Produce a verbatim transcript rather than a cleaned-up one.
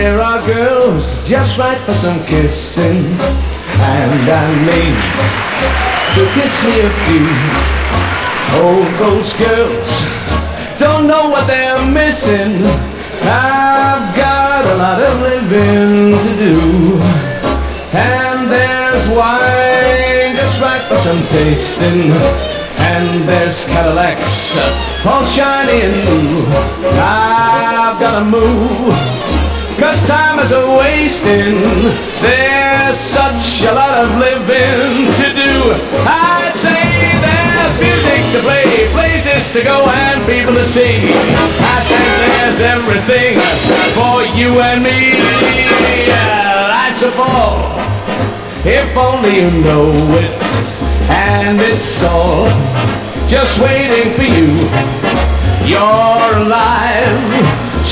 There are girls just right for some kissing, and I mean to kiss me a few. Oh, those girls don't know what they're missing. I've got a lot of living to do. And there's wine just right for some tasting, and there's Cadillacs all shiny and new. I've gotta move, cause time is a wasting. There's such a lot of living to do. I say there's music to play, places to go and people to see. I say there's everything for you and me. Lights of fall, if only you know it, and it's all just waiting for you. You're alive